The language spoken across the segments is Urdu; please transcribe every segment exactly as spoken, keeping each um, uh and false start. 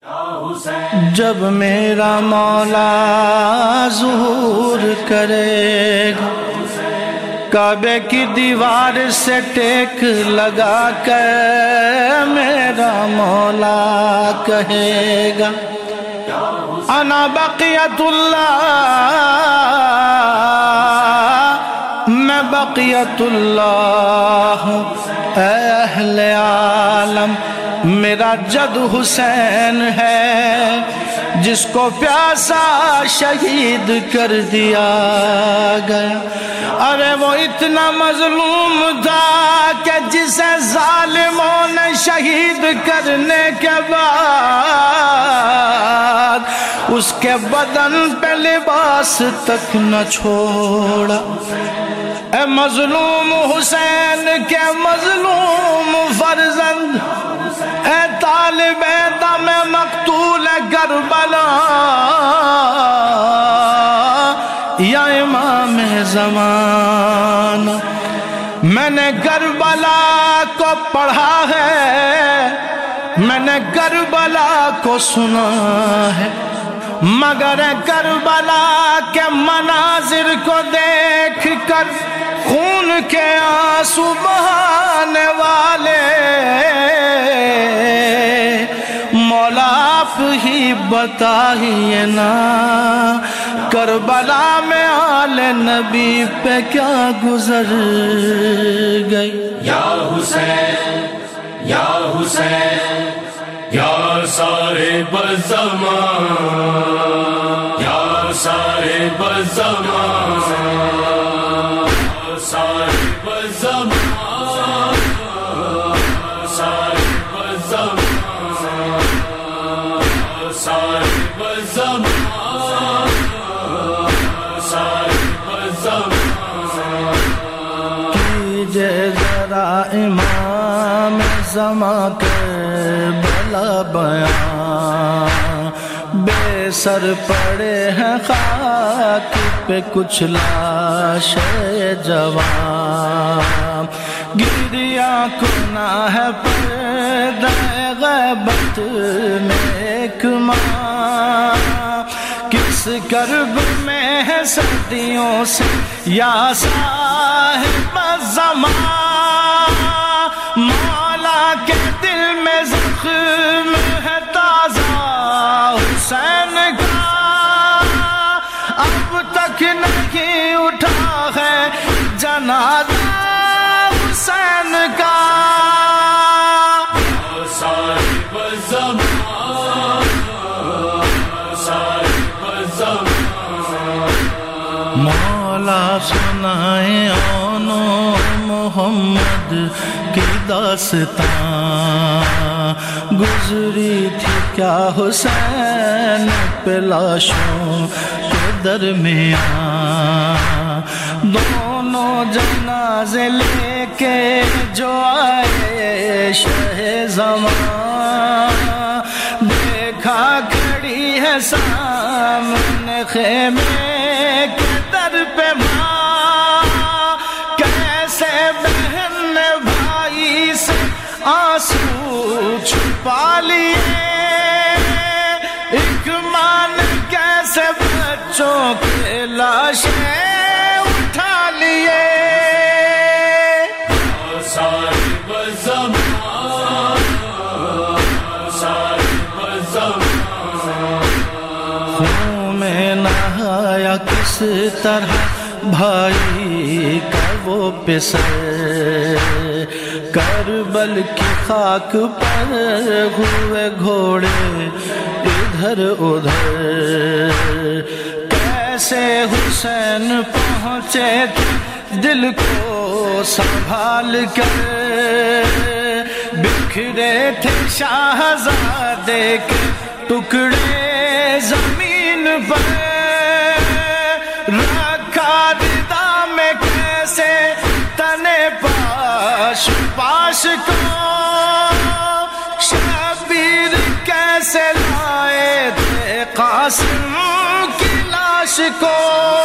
جب میرا مولا ظہور کرے گا کعبے کی دیوار سے ٹیک لگا کر میرا مولا کہے گا انا بقیت اللہ، میں بقیت اللہ ہوں اے اہل عالم، میرا جد حسین ہے جس کو پیاسا شہید کر دیا گیا۔ ارے وہ اتنا مظلوم تھا کہ جسے ظالموں نے شہید کرنے کے بعد اس کے بدن پہ لباس تک نہ چھوڑا۔ اے مظلوم حسین کے مظلوم فرزند، اے طالب دم مقتول کربلا، یا امام زمانہ، میں نے کربلا کو پڑھا ہے، میں نے کربلا کو سنا ہے، مگر کربلا کے مناظر کو دیکھ کر خون کے آنسو بہانے والے مولا آپ ہی بتائیے نا، کربلا میں آل نبی پہ کیا گزر گئی۔ یا حسین یا حسین یا صاحب الزمان، یا صاحب الزمان، صاحب الزمان، صاحب الزمان، صاحب الزمان، صاحب الزمان۔ کیجئے ذرا امام زمان کربلا بیان، بے سر پڑے ہیں خاک پہ کچھ لاش جوان، گریاں کنا ہے پردہ غیبت میں ایک ماں، کس کرب میں ہے صدیوں سے یا صاحب الزمان، مولا کے دل میں زخم ہے تازہ حسین کا، اب تک نہیں اٹھا ہے جنازہ حسین کا۔ صاحب الزمان، صاحب الزمان۔ مولا سنائے آنو محمد کی داستان، گزری تھی کیا حسین پہ لاشوں کے درمیان، دونوں جنازے لے کے جو آئے شہ زمان، دیکھا کھڑی ہے سامنے خیمے کے در پہ ماں، کیسے بہن نے بھائی سے آنسو چھپا لیے، ایک ماں نے کیسے بچوں کے لاشیں اٹھا لیے۔ صاحب الزمان، صاحب الزمان۔ خون میں نہایا کس طرح بھائی کا وہ پسر، کربل کی خاک پر ہوئے گھوڑے ادھر ادھر، کیسے حسین پہنچے تھے دل کو سنبھال کر، بکھرے تھے شاہزادے کے ٹکڑے زمین پر، رکھا ردا میں کیسے تنے پاش پاش کو، شبیر کیسے لائے تھے قاسم کی لاش کو۔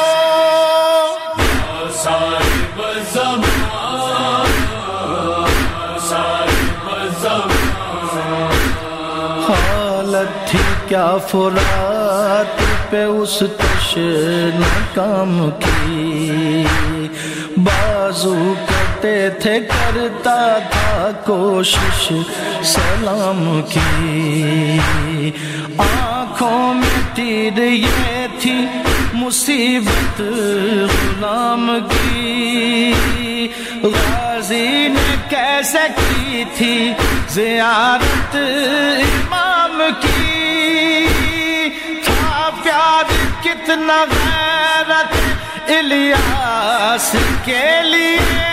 صاحب الزمان، صاحب الزمان۔ حالت تھی کیا فرات پہ اس تشنہ کام کی، بازو کرتے تھے کرتا تھا کوشش سلام کی، آنکھوں میں تیر یہ تھی مصیبت غلام کی، غازی نے کیسے کی تھی زیارت امام کی، تھا پیار کتنا غیرت الیاس کے لیے،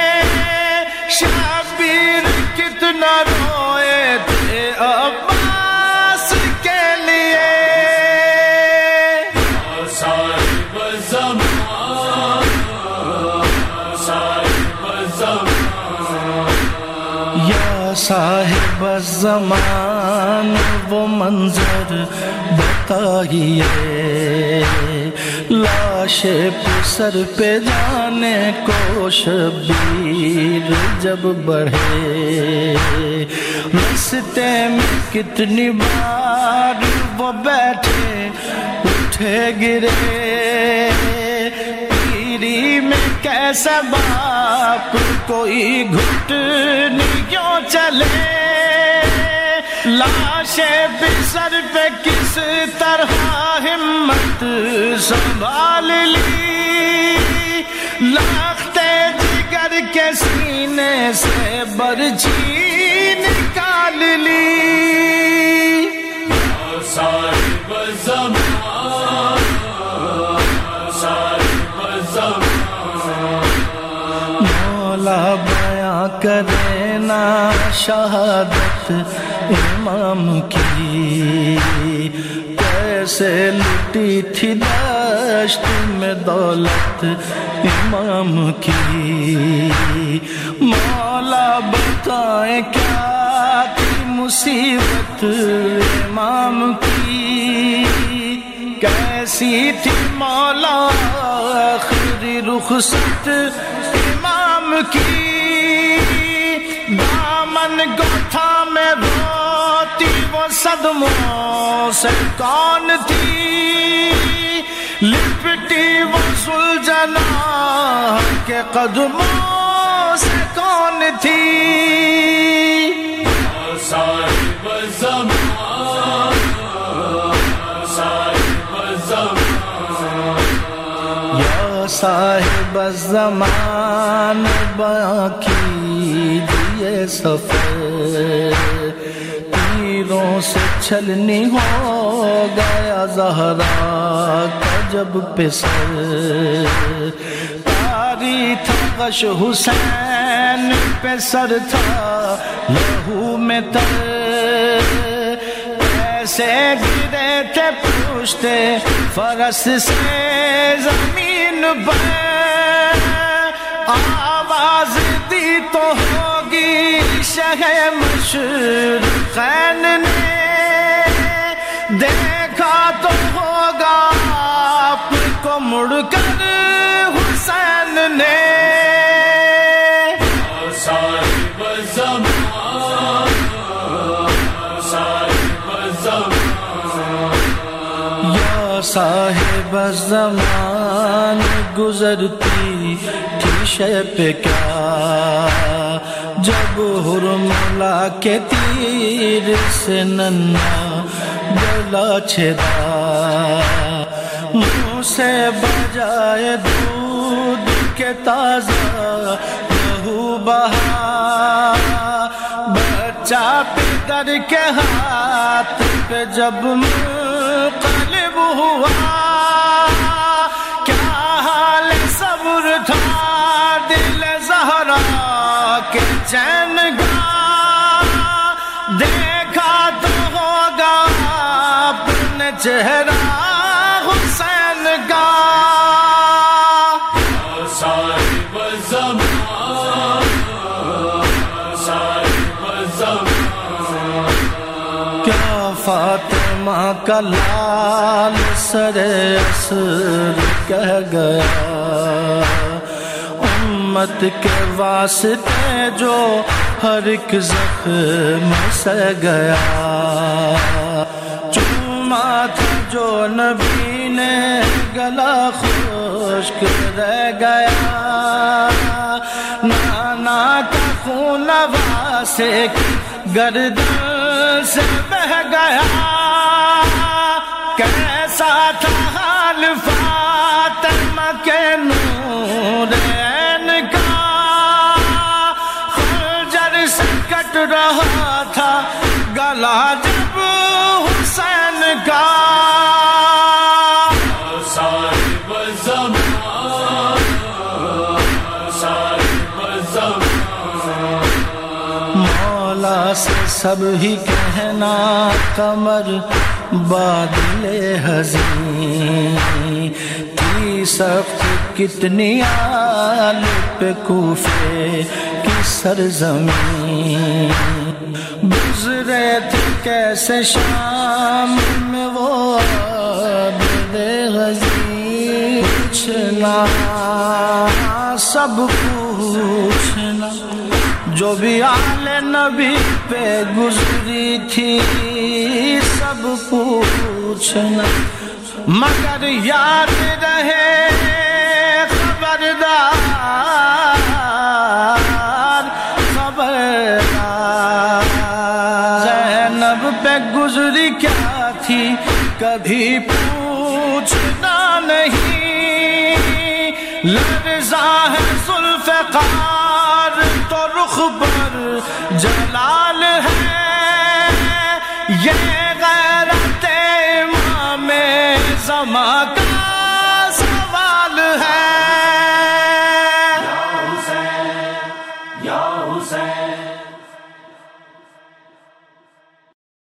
شبیر کتنا روئے تھے عباس کے لیے، صاحب زمان صاحب زمان یا صاحب الزمان وہ منظر بتائیے، لاش سر پہ جانے کو شبیر جب بڑھے، رستے میں کتنی بار وہ بیٹھے اٹھے گرے، پیری میں کیسا باپ کوئی گھٹنیوں چلے، لاشیں بسر پہ کس طرح ہمت سنبھال لی، لختے جگر کے سینے سے برچھی نکال لی، صاحب زمان صاحب زمان مولا بیاں کرے نا شہادت امام کی، کیسے لٹی تھی دشت میں دولت امام کی، مولا بتائیں کیا تھی مصیبت امام کی، کیسی تھی مولا آخری رخصت امام کی، دامن گوتھا میں روتی وہ صدموں سے کون تھی، لپٹی وہ ذوالجلال کے قدموں سے کون تھی، صاحب زمان صاحب زمان یا صاحب الزمان بیاں کیجئے سفر، تیروں سے چھلنی ہو گیا زہرا کا جب پسر، تاری تھا غش حسین پہ سر تھا لہو میں تر، کیسے گرے تھے پوچھتے فرس سے زمین پر، آواز دی تو ہوگی شہ مشرقین نے، دیکھا تو ہوگا آپ کو مڑ کر حسین نے، صاحب زمان صاحب زمان یا صاحب الزمان گزرتی تھی شے پہ کیا، جب حرملا کے تیر سے ننھا گلا چھدا، منہ سے بجائے دودھ کے تازہ لہو بہا، بچہ پدر کے ہاتھ پہ جب منقلب ہوا، کیا حال صبر تھا دل زہرا کے چین گاہ، دیکھا تو ہوگا اپنے چہرہ حسین کا، صاحب زمان صاحب زمان کیا فاطمہ کا لال سر عصر کہہ گیا، امت کے واسطے جو ہر ایک زخم سہ گیا، جو نبی نے گلا خشک رہ گیا، نانا کا خون نواسے کی گردن سے بہہ گیا، کیسا تھا حال فاطمہ کے نورین کا، خنجر سے کٹ رہا تھا گلا جب حسین کا، صاحب زمان صاحب زمان، مولا سے سب ہی کہنا قمر بادل حزین تھی سخت کتنی آل پہ کوفے کی سرزمین، گزرے تھے کیسے شام میں وہ عابد غزین، پوچھنا سب پوچھنا جو بھی آل نبی پہ گزری تھی سب پوچھنا، مگر یاد رہے خبردار خبردار، زینب پہ گزری کیا تھی کبھی پوچھنا نہیں، لرزاں ہے ذوالفقار تو رخ پر جلال ہے، یہ